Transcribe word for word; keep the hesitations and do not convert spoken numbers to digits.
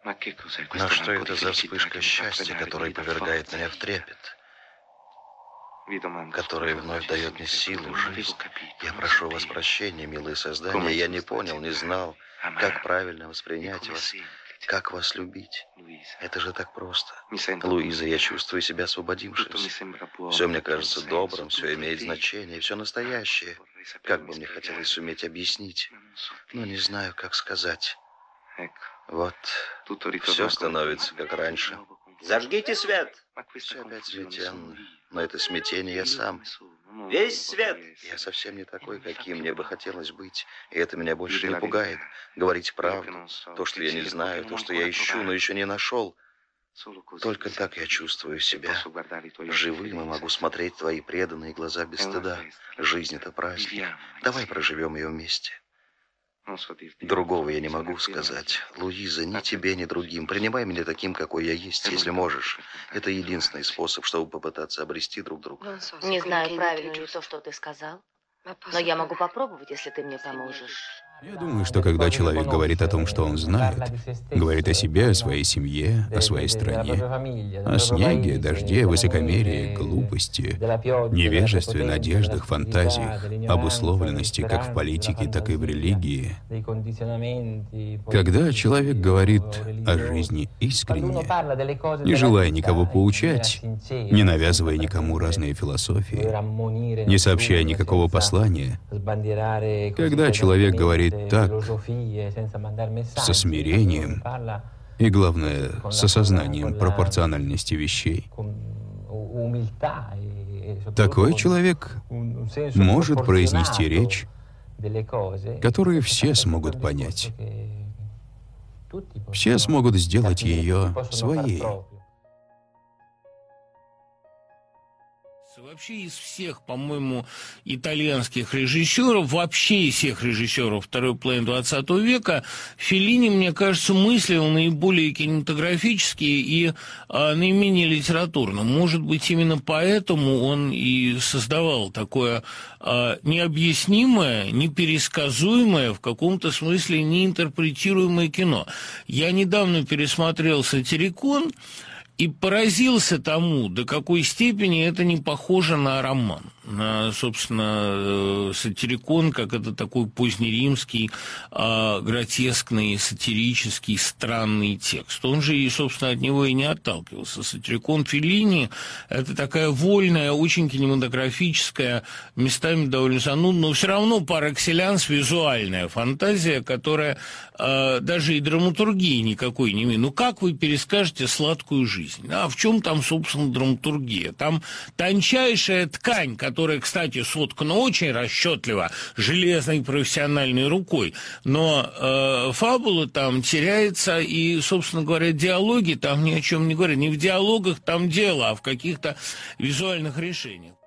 Но что это за вспышка счастья, которая повергает меня в трепет, которая вновь дает мне силу, жизнь? Я прошу вас прощения, милые создания, я не понял, не знал, как правильно воспринять вас, как вас любить. Это же так просто. Луиза, я чувствую себя освободившимся. Все мне кажется добрым, все имеет значение, все настоящее. Как бы мне хотелось суметь объяснить, но не знаю, как сказать. Вот, все становится как раньше. Зажгите свет. Все опять сметенно, но это смятение я сам. Весь свет. Я совсем не такой, каким мне бы хотелось быть, и это меня больше не пугает. Говорить правду, то, что я не знаю, то, что я ищу, но еще не нашел. Только так я чувствую себя живым и могу смотреть в твои преданные глаза без стыда. Жизнь — это праздник. Давай проживем ее вместе. Другого я не могу сказать. Луиза, ни тебе, ни другим. Принимай меня таким, какой я есть, если можешь. Это единственный способ, чтобы попытаться обрести друг друга. Не знаю, правильно ли то, что ты сказал, но я могу попробовать, если ты мне поможешь. Я думаю, что когда человек говорит о том, что он знает, говорит о себе, о своей семье, о своей стране, о снеге, дожде, высокомерии, глупости, невежестве, надеждах, фантазиях, обусловленности как в политике, так и в религии. Когда человек говорит о жизни искренне, не желая никого поучать, не навязывая никому разные философии, не сообщая никакого послания, когда человек говорит так, со смирением и, главное, с осознанием пропорциональности вещей, такой человек может произнести речь, которую все смогут понять. Все смогут сделать ее своей. Вообще из всех, по-моему, итальянских режиссеров, вообще из всех режиссеров второй половины двадцатого века, Феллини, мне кажется, мыслил наиболее кинематографически и а, наименее литературно. Может быть, именно поэтому он и создавал такое а, необъяснимое, непересказуемое, в каком-то смысле неинтерпретируемое кино. Я недавно пересмотрел «Сатирикон» и поразился тому, до какой степени это не похоже на роман, на, собственно, «Сатирикон», как это такой позднеримский, э, гротескный, сатирический, странный текст. Он же, и, собственно, от него и не отталкивался. «Сатирикон» Феллини – это такая вольная, очень кинематографическая, местами довольно занудная, но все равно par excellence визуальная фантазия, которая э, даже и драматургии никакой не имеет. Ну, как вы перескажете «Сладкую жизнь»? А в чем там, собственно, драматургия? Там тончайшая ткань, которая, кстати, соткана очень расчетливо, железной профессиональной рукой, но э, фабула там теряется, и, собственно говоря, диалоги там ни о чем не говорят. Не в диалогах там дело, а в каких-то визуальных решениях.